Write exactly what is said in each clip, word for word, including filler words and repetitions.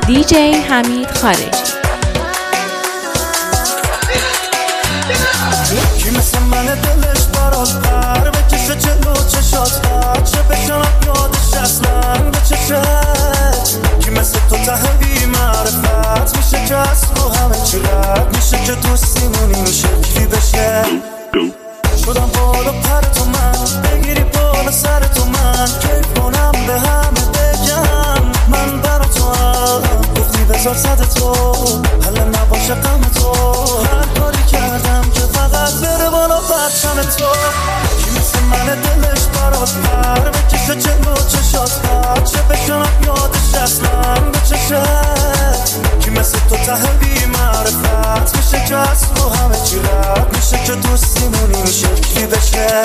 دیجی حمید خارجی. کی مثل من دلش برات پر بکشه جلو چشات بچه بشنم یادش اصلا به چشت. کی مثل تو ته بی معرفت میشه که از رو همه چی رد میشه که دوستیمونی میشه کی بشه. شدم بالا پر تو من بگیری بالا سر تو من که کنم به همه بگم من برا تو هم گفتی بذار صد تو حالا نباشه غم تو. هر کاری کردم که فقط بره بالا بچم تو. کی مثل من دلش برات پر بکشه جلو چشات بچه بشنم یادش اصلا به چشت. کی مثل تو ته بی معرفت میشه که از رو همه چی رد میشه که دوستیمونی میشه کی بشه.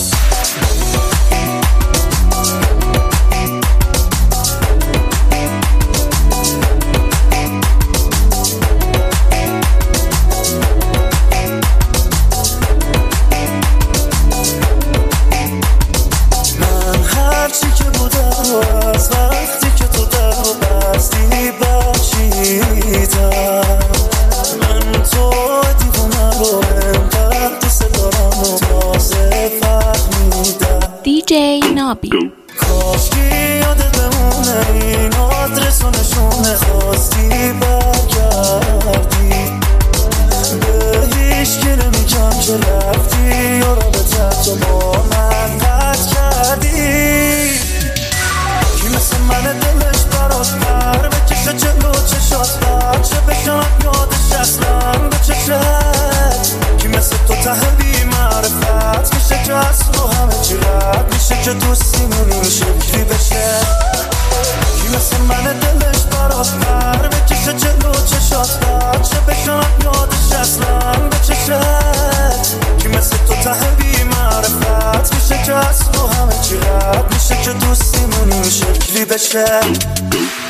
من هرچی که بودم و از وقتی که تو در رو بستی بخشیدم. من تو دیوونه رو انقدر دوست دارم و تازه فهمیدم. دیجی نابی. کاشکی یادت بمونه این آدرس و نشونه خواستی برگردی به هیچ که نمیگم که رفتی یا رابطه تو با من قطع کردی. کی مثل من دلش برات پر بکشه جلو چشات بچه بشنم یادش اصلا به چشت. کی مثل تو ته بی معرفت میشه که از رو همه چی رد میشه که دوستیمونی میشه کی بشه. کی مثل من دلش برات پر بکشه جلو چشات بچه بشنم یادش اصلا به چشت. کی مثل تو ته بی معرفت میشه که از رو همه چی رد میشه که دوستیمونی میشه کی بشه.